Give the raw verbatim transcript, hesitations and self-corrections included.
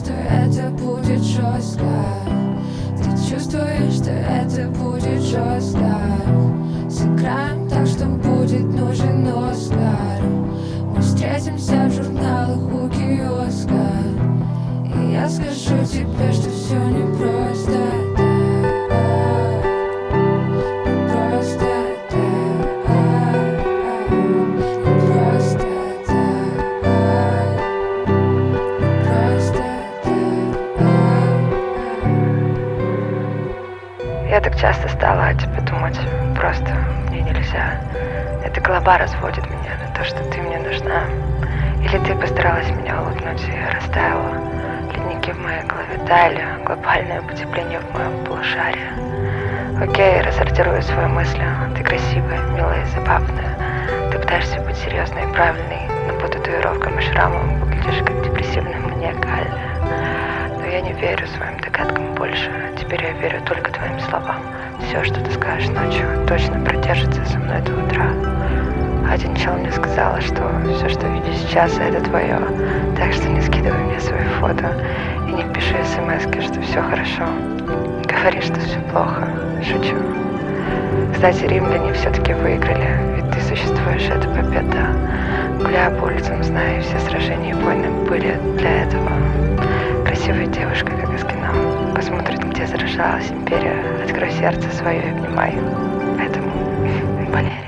что это будет жестко. Ты чувствуешь, что это будет жестко. Сыграем так, что будет нужен Оскар. Мы встретимся в журналах у киоска, и я скажу тебе, что все непросто. Я так часто стала о тебе думать, просто мне нельзя. Эта голова разводит меня на то, что ты мне нужна. Или ты постаралась меня улыбнуть и растаяла. Ледники в моей голове таяли, глобальное потепление в моем полушарии. Окей, рассортирую свои мысли. Ты красивая, милая, забавная. Ты пытаешься быть серьезной и правильной, но под татуировками и шрамом выглядишь как депрессивная маниакальная. Но я не верю своим догадкам больше. Теперь я верю только твоим словам. Все, что ты скажешь ночью, точно продержится со мной до утра. Один чел мне сказал, что все, что видишь сейчас, это твое. Так что не скидывай мне свои фото и не пиши смс-ки, что все хорошо. Говори, что все плохо. Шучу. Кстати, римляне все-таки выиграли, ведь ты существуешь, это победа. Гуляя по улицам, знаю, все сражения и войны были для этого. Красивая девушка, как из кино, посмотрит, где заражалась империя. Открой сердце свое и обнимай. Поэтому болей.